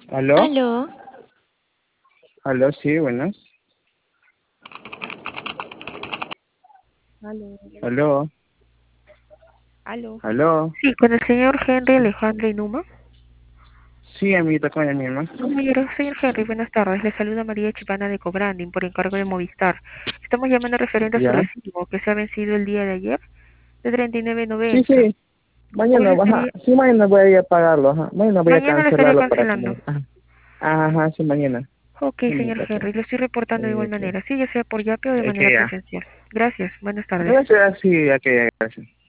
¿Aló? Aló, ¿Aló? Sí, buenas. Aló, ¿Aló? aló. ¿Aló? Sí, con el señor Henry Alejandro Inuma. Sí, amiguita, con ella misma. Caballero, señor Henry, buenas tardes. Le saluda María Chipana de Cobranding por encargo de Movistar. Estamos llamando referente a su ¿Ya? recibo que se ha vencido el día de ayer de Sí, 39.90. sí. Hoy Mañana, le ajá. estaría, Sí, mañana voy a ir a pagarlo, ajá. Mañana voy a mañana le estaría cancelarlo para que cancelando. me... Ajá, ajá, sí, mañana. Ok, Sí, señor amiguita, sí. Henry, lo estoy reportando de igual Que, manera, sí, ya sea por Yape o de que manera ya. presencial. Gracias, buenas tardes. Gracias, sí, ya que ya, gracias.